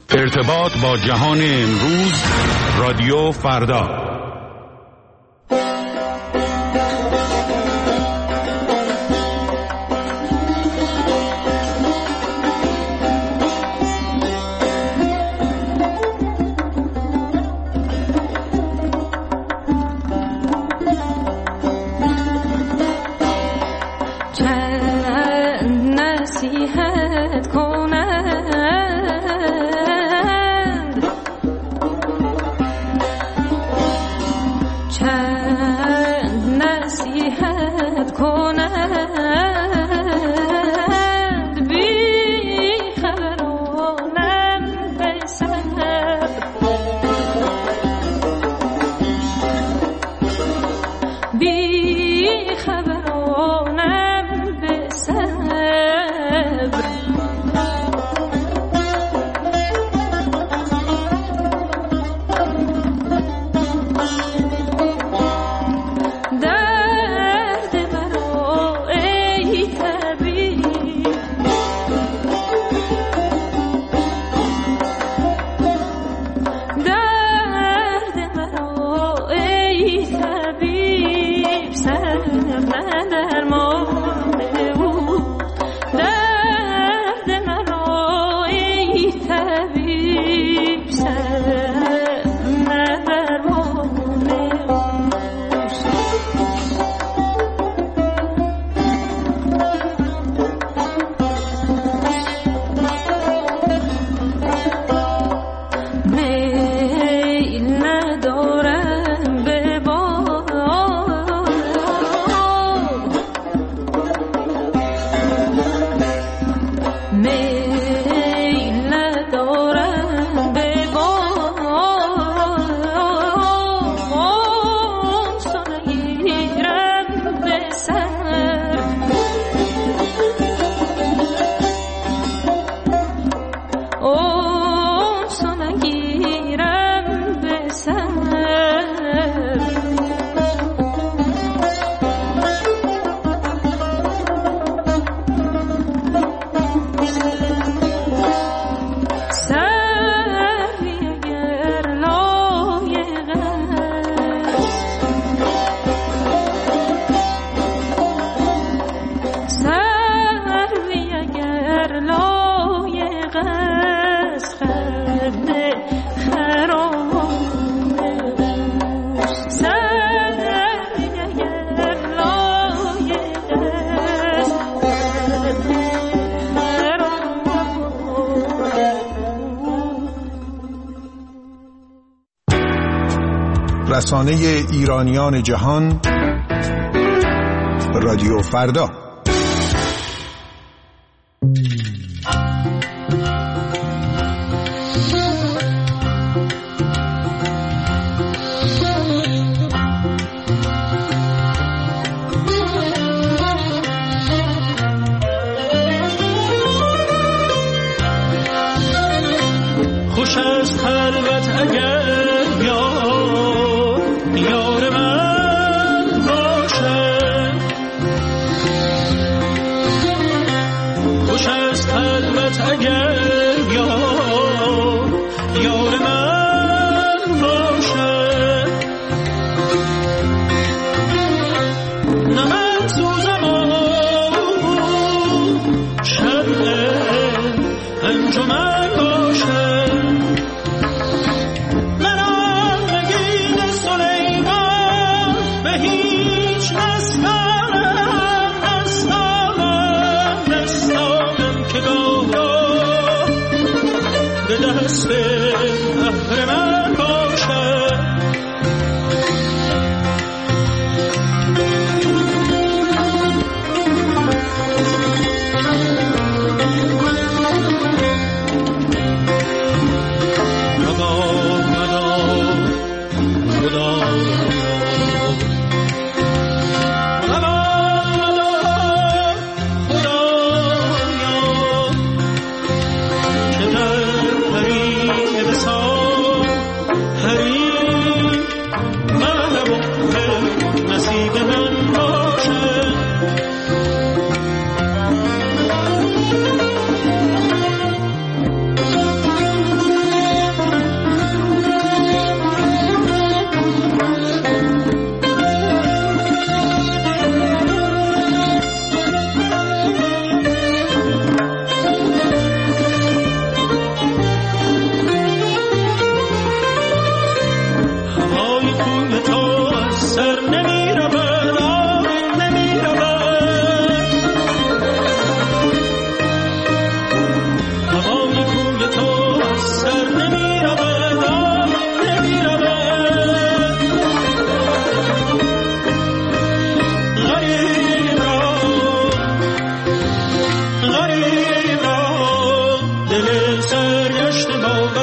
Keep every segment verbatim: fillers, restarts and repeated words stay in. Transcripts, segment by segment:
ارتباط با جهان امروز، رادیو فردا. رسانه ایرانیان جهان، رادیو فردا. خوش است خلوت اگر یار من باشه، خوش است خلوت اگر یار یار من باشه، نه من سوزم و شرق انجمن باشه، دست اهر من باشه. مدار مدار خدایا،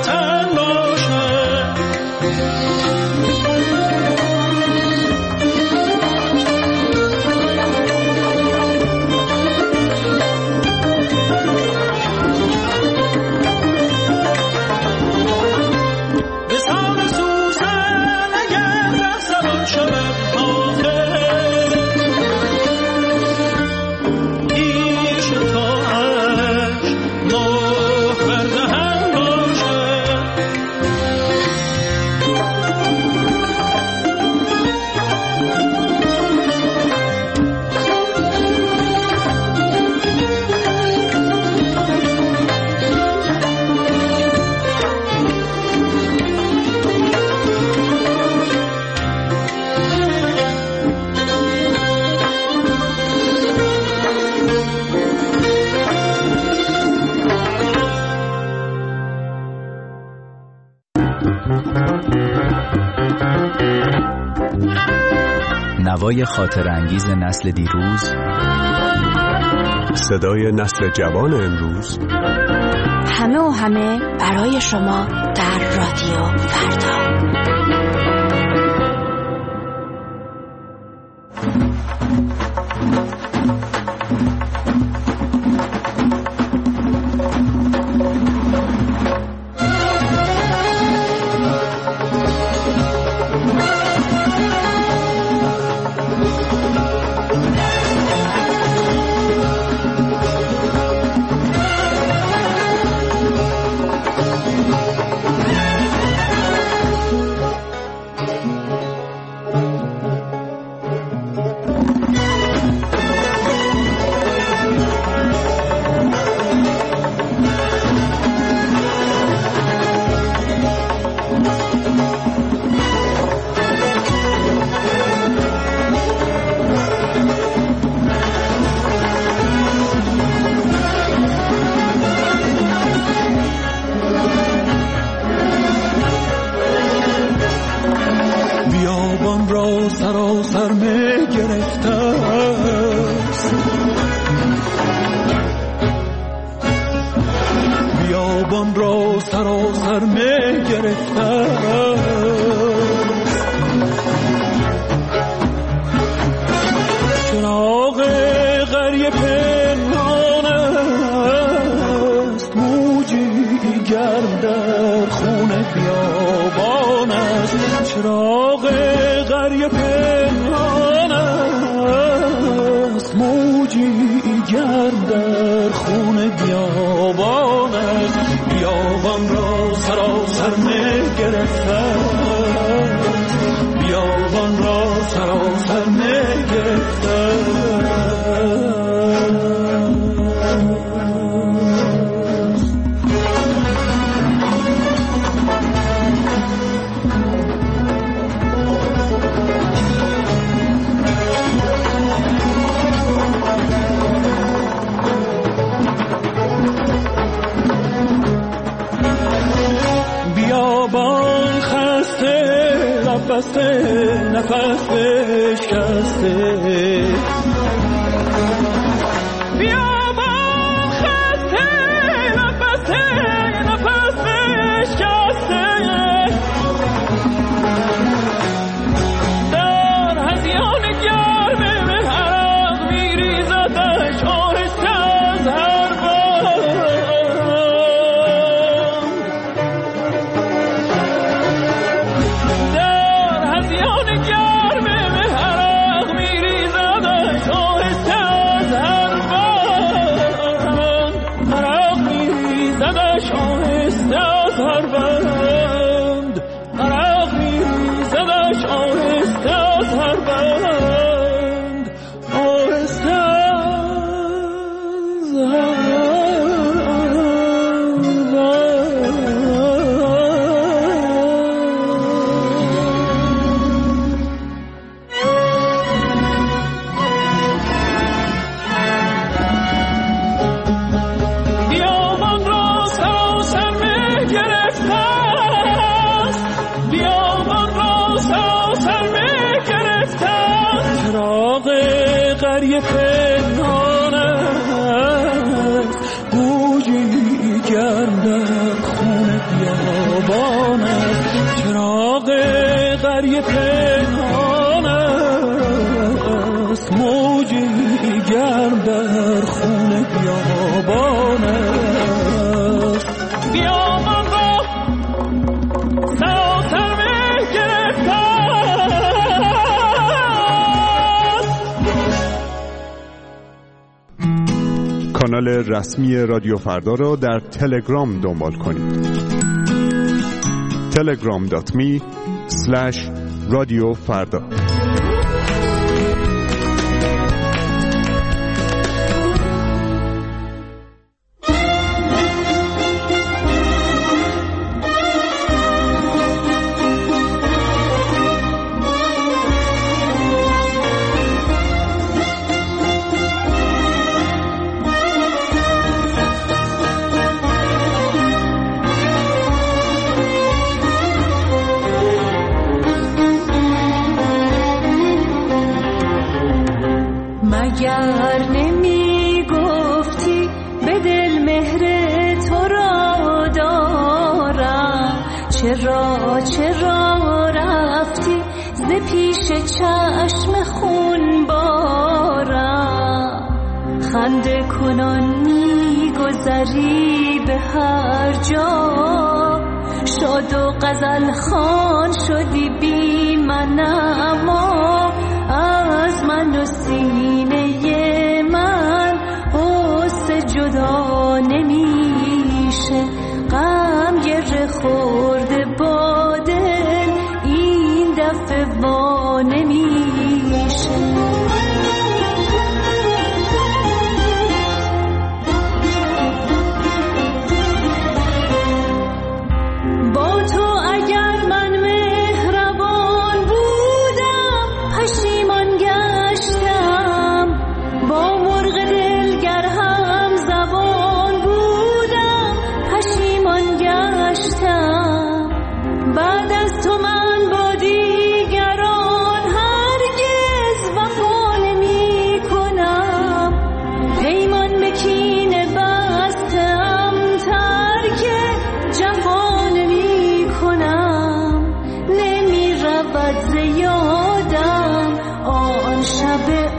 وطن باشد. به سان سوزن اگر ره زبان شود آخر، پیش تاج ماه بر دهن باشد. نوای خاطر انگیز نسل دیروز، صدای نسل جوان امروز، همه و همه برای شما در رادیو فردا. بیابان را سراسر می گرفته است، بیابان را سراسر می گرفته است. چراغ قریه پنهان است، موجی گرم در خون بیابان است. چراغ قریه پنهان است، موجی گرم در خون بیابان است. بیابان را سراسر می گرفته، بیابان را سراسر می گرفته. بیابان خسته لب بسته نفس بشکسته، بیابان خسته لب بسته نفس بشکسته. در هذیان گرم عرق میریزدش آهسته از هر قریه پنهان است، بویی گرم در خون بیابان بیابان است، چراغ قریه پنهان است، موجی گرم در خون بیابان است. بیابان را سراسر به گرفته است. کانال رسمی رادیو فردا را در تلگرام دنبال کنید. تلگرام دات می اسلش رادیو فردا. مگر نمی گفتی به دل مهر تو را دارم، چرا چرا رفتی ز پیش چشم خون بارم. خنده کنان می گذری به هر جا، شاد و غزل خوان شدی بی من، اما از من و سینه من غصه جدا نمیشه. غم گره خورده با دل این دفعه وا نمیشه. با تو اگر من مهربان بودم پشیمان گشتم، با مرغ دلگر هم زبان بودم پشیمان گشتم. بعد از تو من با دیگران هرگز وفا نمی کنم، پیمان به کینه بستم ترک جفا نمی کنم. نمی رود ز یادم آن شب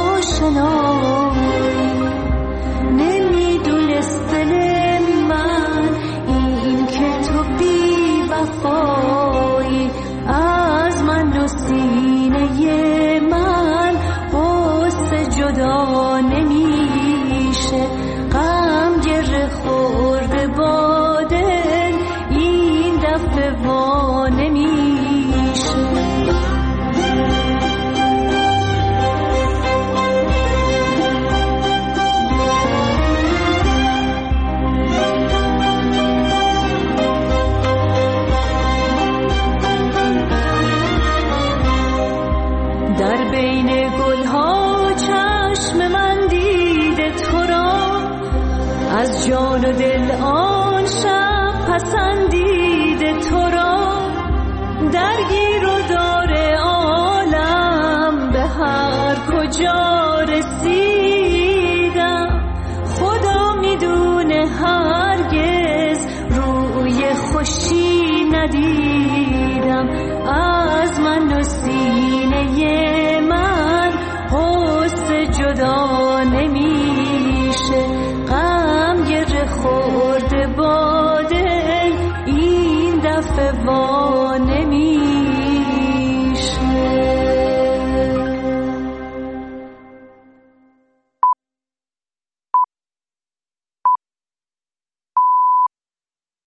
آشنایی، نمی دونست دل من این که تو بی وفایی. از من و سینه من غصه جدا نمیشه. غم گره خورده با دل این دفعه وا نمیشه. در بین گلها چشم من دیده تو را، از جان و دل آن شب پسندیده تو را. درگیر و دار عالم به هر کجا رسیدم، خدا میدونه هرگز روی خوشی ندیدم. از من و سینه من غصه جدا نمی